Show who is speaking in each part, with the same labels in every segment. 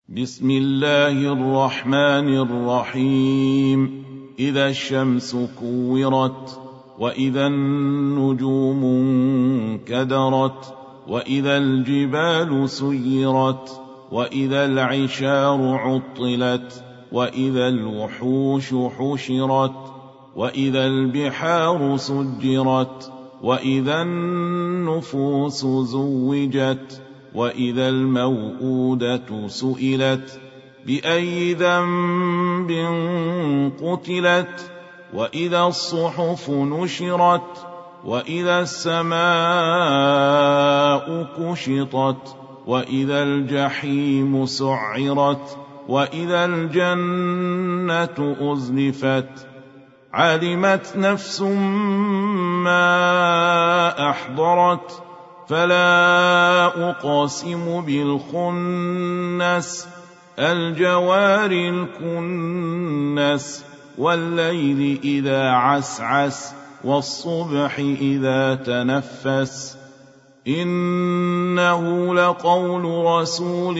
Speaker 1: بسم الله الرحمن الرحيم. إذا الشمس كورت، وإذا النجوم انكدرت، وإذا الجبال سيرت، وإذا العشار عطلت، وإذا الوحوش حشرت، وإذا البحار سجرت، وإذا النفوس زوجت، وإذا الموءودة سئلت بأي ذنب قتلت، وإذا الصحف نشرت، وإذا السماء كشطت، وإذا الجحيم سعرت، وإذا الجنة أزلفت. علمت نفس ما أحضرت، فلا أقسم بالخنس الجوار الكنس، والليل إذا عسعس، والصبح إذا تنفس. إنه لقول رسول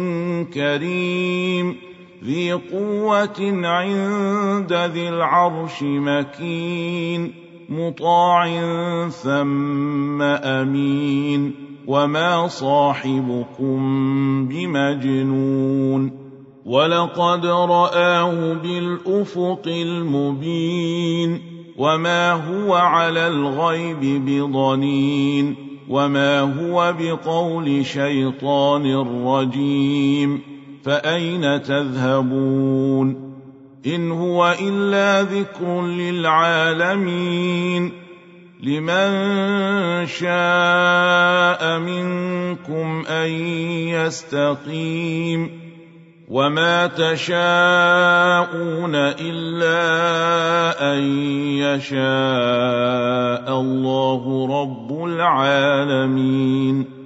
Speaker 1: كريم ذي قوة عند ذي العرش مكين، مطاع ثم أمين، وما صاحبكم بمجنون، ولقد رآه بالأفق المبين، وما هو على الغيب بضنين، وما هو بقول شيطان رجيم. فأين تذهبون؟ إن هو إلا ذكر للعالمين، لمن شاء منكم أن يستقيم، وما تشاءون إلا أن يشاء الله رب العالمين.